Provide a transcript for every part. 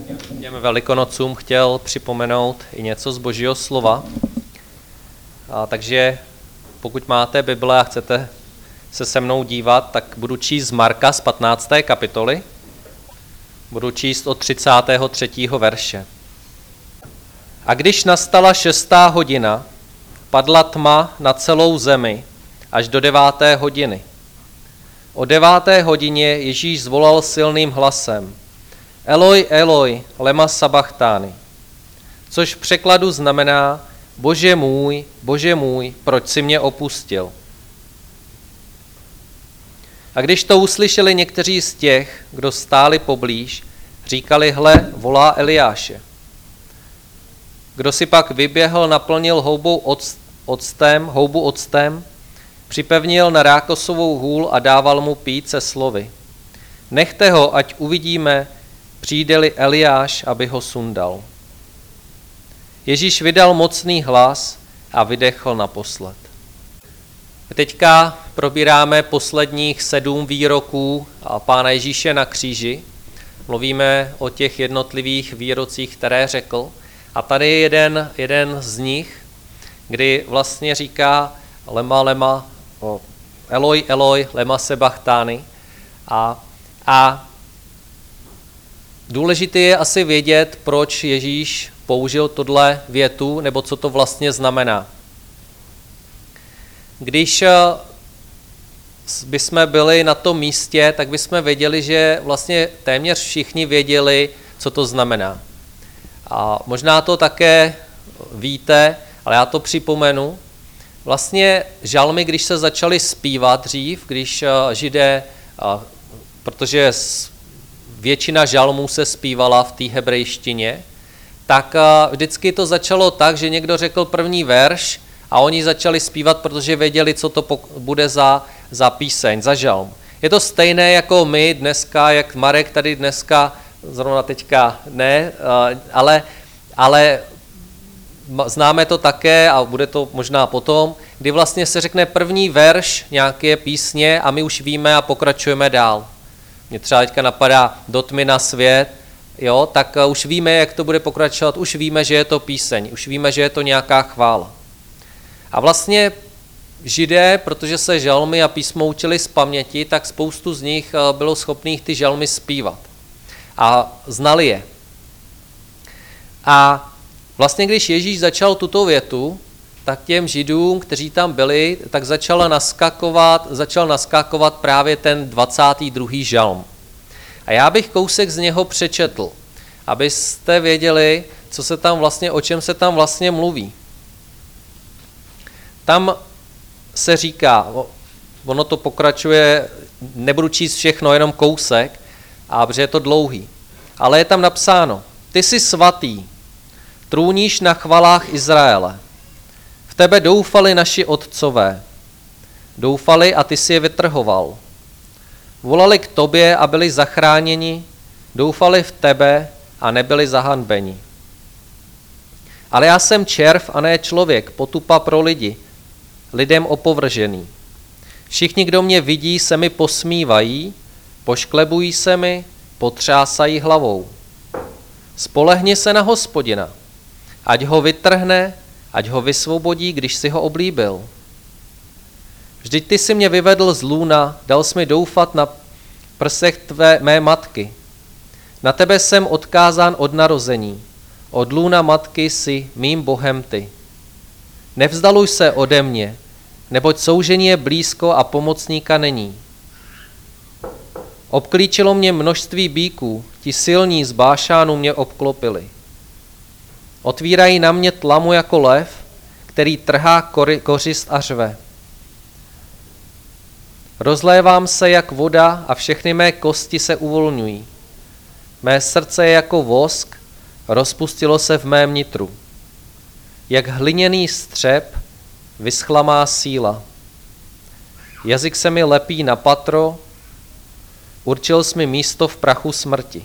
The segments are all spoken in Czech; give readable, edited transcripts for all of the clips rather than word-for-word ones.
Těm Velikonocům chtěl připomenout i něco z Božího slova. Takže pokud máte Bible a chcete se se mnou dívat, tak budu číst z Marka z 15. kapitoly. Budu číst od 33. verše. A když nastala 6. hodina, padla tma na celou zemi až do 9. hodiny. O 9. hodině Ježíš zvolal silným hlasem: Eloi, Eloi, lema sabachthani, což v překladu znamená: Bože můj, proč jsi mě opustil? A když to uslyšeli někteří z těch, kdo stáli poblíž, říkali: hle, volá Eliáše. Kdo si pak vyběhl, naplnil houbu octem, připevnil na rákosovou hůl a dával mu pít se slovy: nechte ho, ať uvidíme, přijde-li Eliáš, aby ho sundal. Ježíš vydal mocný hlas a vydechl naposled. Teďka probíráme posledních 7 výroků Pána Ježíše na kříži. Mluvíme o těch jednotlivých výrocích, které řekl. A tady je jeden z nich, kdy vlastně říká lema, Eloi, Eloi, lema sabachthani. A důležité je asi vědět, proč Ježíš použil tohle větu, nebo co to vlastně znamená. Když bychom byli na tom místě, tak bychom věděli, že vlastně téměř všichni věděli, co to znamená. A možná to také víte, ale já to připomenu. Vlastně žalmy, když se začaly zpívat dřív, když Židé, protože většina žalmů se zpívala v té hebrejštině, tak vždycky to začalo tak, že někdo řekl první verš a oni začali zpívat, protože věděli, co to bude za píseň, za žalm. Je to stejné jako my dneska, jak Marek tady dneska, zrovna teďka ne, ale známe to také a bude to možná potom, kdy vlastně se řekne první verš nějaké písně a my už víme a pokračujeme dál. Mě třeba teďka napadá Do tmy na svět, jo, tak už víme, jak to bude pokračovat, už víme, že je to píseň, už víme, že je to nějaká chvála. A vlastně Židé, protože se žalmy a písmo učili z paměti, tak spoustu z nich bylo schopných ty žalmy zpívat. A znali je. A vlastně, když Ježíš začal tuto větu, tak těm Židům, kteří tam byli, tak začal naskakovat právě ten 22. žalm. A já bych kousek z něho přečetl, abyste věděli, co se tam vlastně, o čem se tam vlastně mluví. Tam se říká, ono to pokračuje, nebudu číst všechno, jenom kousek, protože je to dlouhý. Ale je tam napsáno: Ty jsi svatý, trůníš na chvalách Izraele. V tebe doufali naši otcové. Doufali a ty si je vytrhoval. Volali k tobě a byli zachráněni, doufali v tebe a nebyli zahanbeni. Ale já jsem červ a ne člověk, potupa pro lidi, lidem opovržený. Všichni, kdo mě vidí, se mi posmívají, pošklebují se mi, potřásají hlavou. Spolehni se na Hospodina, ať ho vytrhne, ať ho vysvobodí, když si ho oblíbil. Vždyť ty si mě vyvedl z lůna, dal jsi mi doufat na prsech mé matky. Na tebe jsem odkázán od narození, od lůna matky si mým Bohem ty. Nevzdaluj se ode mě, neboť soužení je blízko a pomocníka není. Obklíčilo mě množství býků, ti silní z Bášánu mě obklopili. Otvírají na mě tlamu jako lev, který trhá kořist a řve. Rozlévám se jak voda a všechny mé kosti se uvolňují. Mé srdce je jako vosk, rozpustilo se v mém nitru. Jak hliněný střep vyschla má síla. Jazyk se mi lepí na patro, určil jsi mi místo v prachu smrti.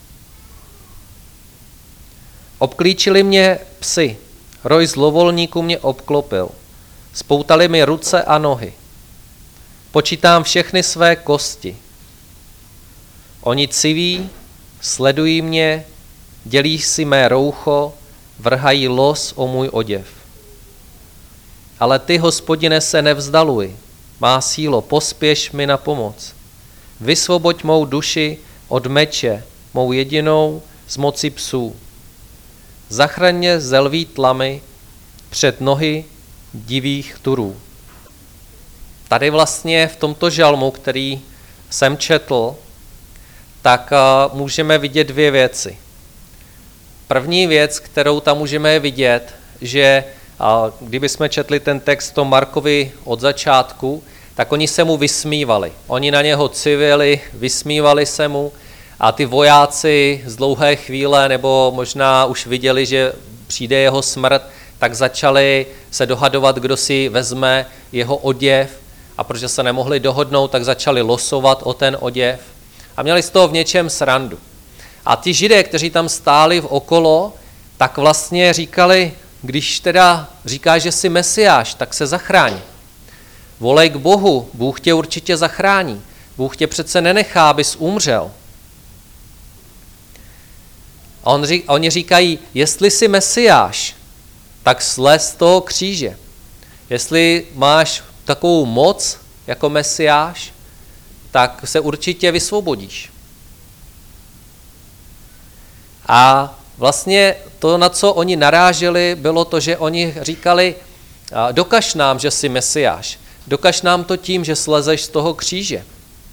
Obklíčili mě psi, roj zlovolníků mě obklopil, spoutali mi ruce a nohy. Počítám všechny své kosti. Oni civí, sledují mě, dělí si mé roucho, vrhají los o můj oděv. Ale ty, Hospodine, se nevzdaluj, má sílo, pospěš mi na pomoc. Vysvoboď mou duši od meče, mou jedinou z moci psů. Zachraň mě ze lví tlamy před nohy divých turů. Tady vlastně v tomto žalmu, který jsem četl, tak můžeme vidět dvě věci. První věc, kterou tam můžeme vidět, že kdybychom četli ten text to Markovi od začátku, tak oni se mu vysmívali. Oni na něho civili, vysmívali se mu a ty vojáci z dlouhé chvíle, nebo možná už viděli, že přijde jeho smrt, tak začali se dohadovat, kdo si vezme jeho oděv, a protože se nemohli dohodnout, tak začali losovat o ten oděv a měli z toho v něčem srandu. A ti Židé, kteří tam stáli v okolo, tak vlastně říkali, když teda říkáš, že jsi Mesiáš, tak se zachráň. Volej k Bohu, Bůh tě určitě zachrání. Bůh tě přece nenechá, abys umřel. A oni říkají, jestli jsi Mesiáš, tak slez z toho kříže. Jestli máš takovou moc jako Mesiáš, tak se určitě vysvobodíš. A vlastně to, na co oni naráželi, bylo to, že oni říkali, dokaž nám, že jsi Mesiáš. Dokaž nám to tím, že slezeš z toho kříže.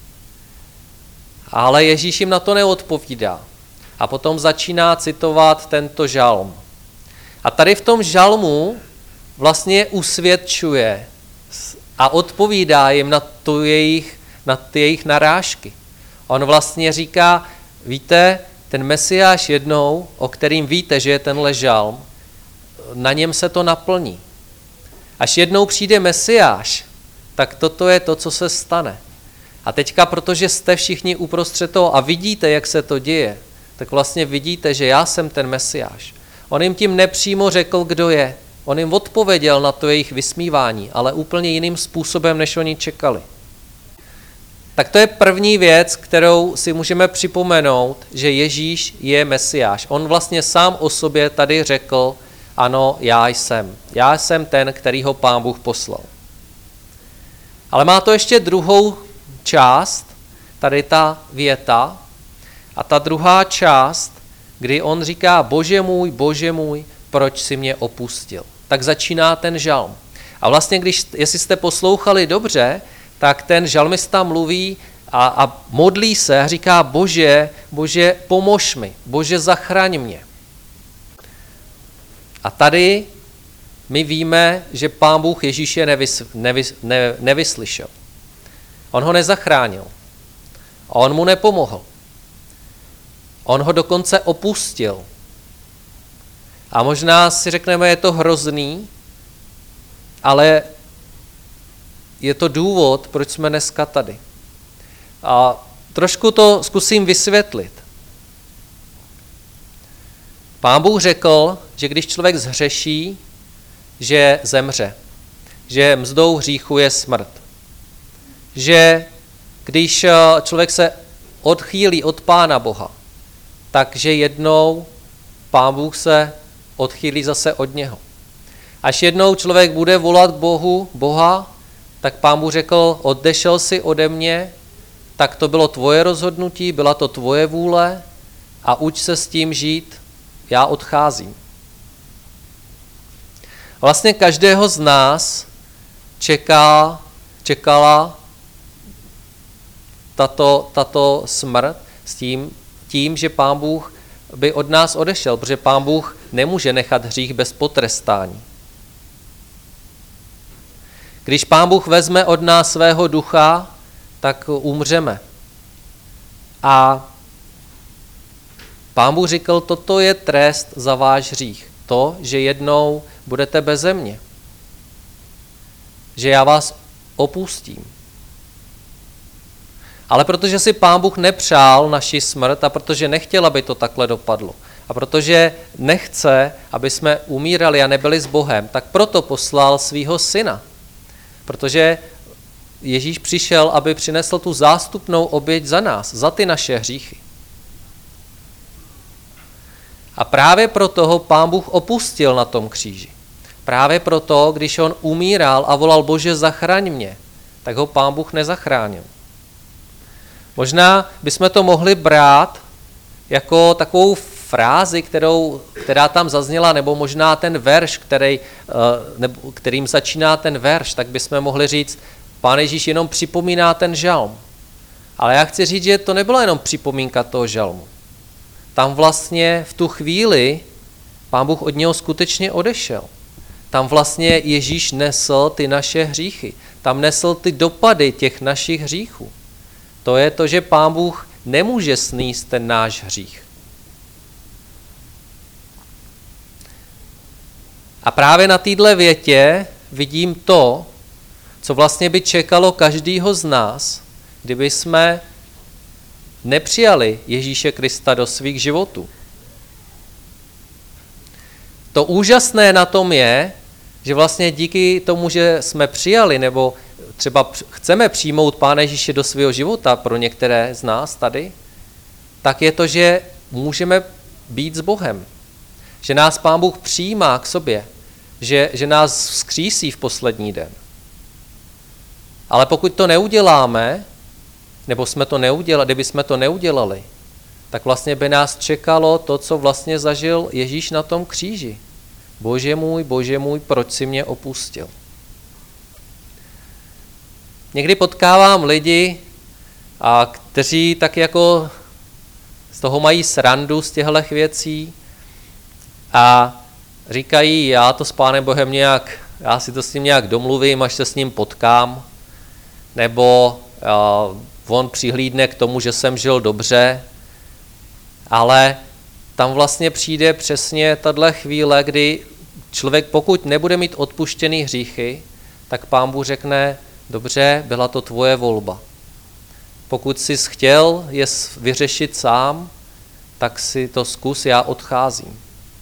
Ale Ježíš jim na to neodpovídá. A potom začíná citovat tento žalm. A tady v tom žalmu vlastně usvědčuje a odpovídá jim na ty jejich narážky. On vlastně říká, víte, ten Mesiáš jednou, o kterým víte, že je tenhle žalm, na něm se to naplní. Až jednou přijde Mesiáš, tak toto je to, co se stane. A teďka, protože jste všichni uprostřed toho a vidíte, jak se to děje, tak vlastně vidíte, že já jsem ten Mesiáš. On jim tím nepřímo řekl, kdo je. On jim odpověděl na to jejich vysmívání, ale úplně jiným způsobem, než oni čekali. Tak to je první věc, kterou si můžeme připomenout, že Ježíš je Mesiáš. On vlastně sám o sobě tady řekl, ano, já jsem. Já jsem ten, který ho Pán Bůh poslal. Ale má to ještě druhou část, tady ta věta, a ta druhá část, kdy on říká, Bože můj, proč jsi mě opustil. Tak začíná ten žalm. A vlastně, jestli jste poslouchali dobře, tak ten žalmista mluví a modlí se a říká, Bože, pomož mi, Bože, zachraň mě. A tady my víme, že Pán Bůh Ježíše nevyslyšel. On ho nezachránil. A on mu nepomohl. On ho dokonce opustil. A možná si řekneme, je to hrozný, ale je to důvod, proč jsme dneska tady. A trošku to zkusím vysvětlit. Pán Bůh řekl, že když člověk zhřeší, že zemře. Že mzdou hříchu je smrt. Že když člověk se odchýlí od Pána Boha, takže jednou Pán Bůh se odchýlí zase od něho. Až jednou člověk bude volat k Boha, tak Pán Bůh řekl, odešel jsi ode mě, tak to bylo tvoje rozhodnutí, byla to tvoje vůle a uč se s tím žít, já odcházím. Vlastně každého z nás čekala tato smrt s tím, že Pán Bůh by od nás odešel, protože Pán Bůh nemůže nechat hřích bez potrestání. Když Pán Bůh vezme od nás svého ducha, tak umřeme. A Pán Bůh řekl, toto je trest za váš hřích. To, že jednou budete beze mě. Že já vás opustím. Ale protože si Pán Bůh nepřál naši smrt a protože nechtěl, aby to takhle dopadlo, a protože nechce, aby jsme umírali a nebyli s Bohem, tak proto poslal svýho syna. Protože Ježíš přišel, aby přinesl tu zástupnou oběť za nás, za ty naše hříchy. A právě proto ho Pán Bůh opustil na tom kříži. Právě proto, když on umíral a volal Bože, zachraň mě, tak ho Pán Bůh nezachránil. Možná bychom to mohli brát jako takovou frázi, která tam zazněla, nebo možná ten verš, kterým začíná ten verš, tak bychom mohli říct, Pán Ježíš jenom připomíná ten žalm. Ale já chci říct, že to nebyla jenom připomínka toho žalmu. Tam vlastně v tu chvíli Pán Bůh od něho skutečně odešel. Tam vlastně Ježíš nesl ty naše hříchy. Tam nesl ty dopady těch našich hříchů. To je to, že Pán Bůh nemůže snést ten náš hřích. A právě na této větě vidím to, co vlastně by čekalo každýho z nás, kdyby jsme nepřijali Ježíše Krista do svých životů. To úžasné na tom je, že vlastně díky tomu, že jsme přijali, nebo třeba chceme přijmout Pána Ježíše do svého života pro některé z nás tady, tak je to, že můžeme být s Bohem. Že nás Pán Bůh přijímá k sobě, že nás vzkřísí v poslední den. Ale pokud to neuděláme, nebo kdyby jsme to neudělali, tak vlastně by nás čekalo to, co vlastně zažil Ježíš na tom kříži. Bože můj, proč jsi mě opustil? Někdy potkávám lidi, kteří tak jako z toho mají srandu z těchto věcí a říkají, já to s Pánem Bohem já si to s ním nějak domluvím, až se s ním potkám, nebo on přihlídne k tomu, že jsem žil dobře, ale tam vlastně přijde přesně tato chvíle, kdy člověk, pokud nebude mít odpuštěný hříchy, tak Pán Bůh řekne, dobře, byla to tvoje volba. Pokud jsi chtěl je vyřešit sám, tak si to zkus, já odcházím.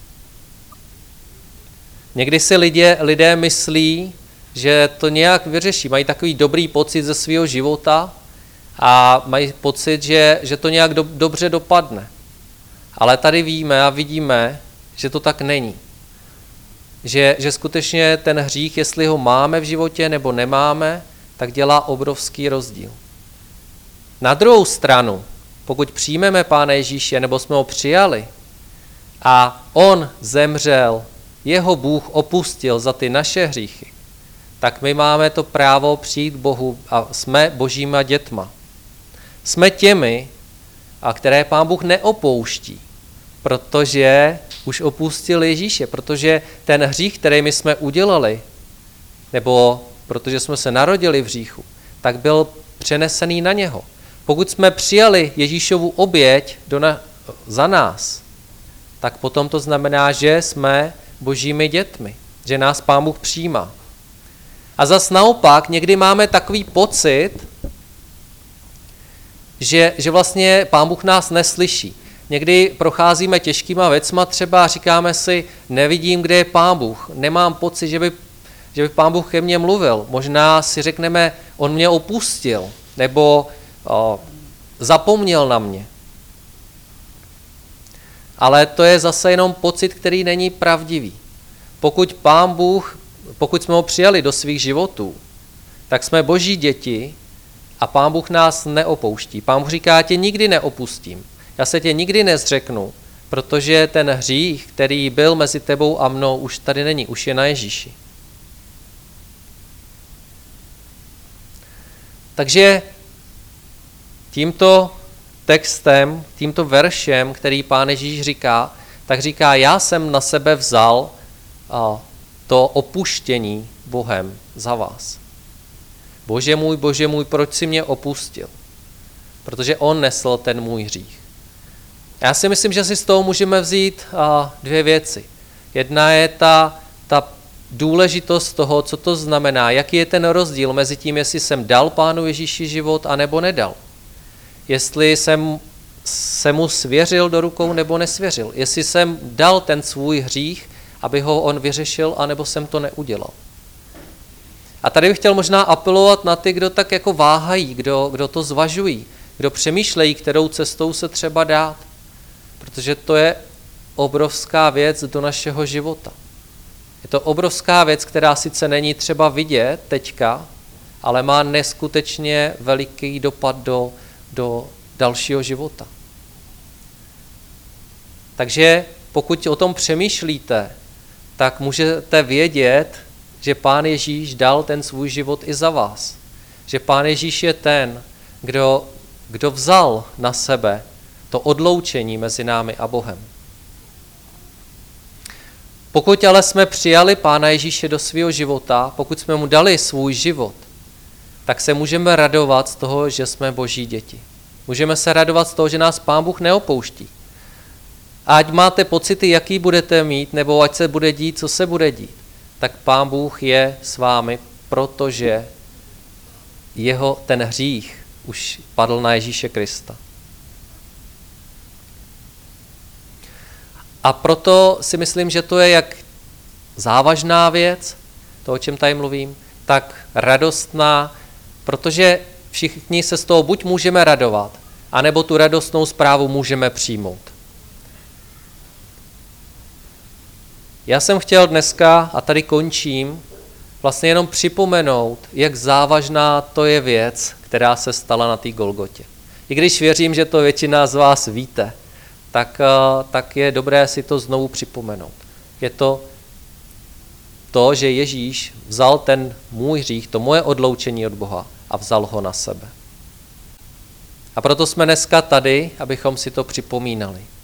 Někdy si lidé myslí, že to nějak vyřeší, mají takový dobrý pocit ze svého života a mají pocit, že to nějak dobře dopadne. Ale tady víme a vidíme, že to tak není. Že skutečně ten hřích, jestli ho máme v životě nebo nemáme, tak dělá obrovský rozdíl. Na druhou stranu, pokud přijmeme Pána Ježíše nebo jsme ho přijali a on zemřel, jeho Bůh opustil za ty naše hříchy, tak my máme to právo přijít k Bohu a jsme Božíma dětma. Jsme těmi, a které Pán Bůh neopouští, protože už opustil Ježíše, protože ten hřích, který my jsme udělali, nebo protože jsme se narodili v hříchu, tak byl přenesený na něho. Pokud jsme přijali Ježíšovu oběť za nás, tak potom to znamená, že jsme Božími dětmi, že nás Pán Bůh přijímá. A zas naopak někdy máme takový pocit, že vlastně Pán Bůh nás neslyší. Někdy procházíme těžkýma věcma třeba a říkáme si, nevidím, kde je Pán Bůh. Nemám pocit, že by Pán Bůh ke mně mluvil. Možná si řekneme, on mě opustil, nebo zapomněl na mě. Ale to je zase jenom pocit, který není pravdivý. Pokud jsme ho přijali do svých životů, tak jsme Boží děti a Pán Bůh nás neopouští. Pán Bůh říká, já tě nikdy neopustím. Já se tě nikdy nezřeknu, protože ten hřích, který byl mezi tebou a mnou, už tady není, už je na Ježíši. Takže tímto textem, tímto veršem, který Pán Ježíš říká, tak říká, já jsem na sebe vzal to opuštění Bohem za vás. Bože můj, proč jsi mě opustil? Protože on nesl ten můj hřích. Já si myslím, že si z toho můžeme vzít dvě věci. Jedna je ta důležitost toho, co to znamená, jaký je ten rozdíl mezi tím, jestli jsem dal Pánu Ježíši život, anebo nedal. Jestli jsem se mu svěřil do rukou, nebo nesvěřil. Jestli jsem dal ten svůj hřích, aby ho on vyřešil, anebo jsem to neudělal. A tady bych chtěl možná apelovat na ty, kdo tak jako váhají, kdo to zvažují, kdo přemýšlejí, kterou cestou se třeba dát. Protože to je obrovská věc do našeho života. Je to obrovská věc, která sice není třeba vidět teďka, ale má neskutečně veliký dopad do dalšího života. Takže pokud o tom přemýšlíte, tak můžete vědět, že Pán Ježíš dal ten svůj život i za vás. Že Pán Ježíš je ten, kdo vzal na sebe to odloučení mezi námi a Bohem. Pokud ale jsme přijali Pána Ježíše do svého života, pokud jsme mu dali svůj život, tak se můžeme radovat z toho, že jsme Boží děti. Můžeme se radovat z toho, že nás Pán Bůh neopouští. A ať máte pocity, jaký budete mít, nebo ať se bude dít, co se bude dít, tak Pán Bůh je s vámi, protože ten hřích už padl na Ježíše Krista. A proto si myslím, že to je jak závažná věc, to, o čem tady mluvím, tak radostná, protože všichni se z toho buď můžeme radovat, anebo tu radostnou zprávu můžeme přijmout. Já jsem chtěl dneska, a tady končím, vlastně jenom připomenout, jak závažná to je věc, která se stala na té Golgotě. I když věřím, že to většina z vás víte, tak je dobré si to znovu připomenout. Je to, že Ježíš vzal ten můj hřích, to moje odloučení od Boha a vzal ho na sebe. A proto jsme dneska tady, abychom si to připomínali.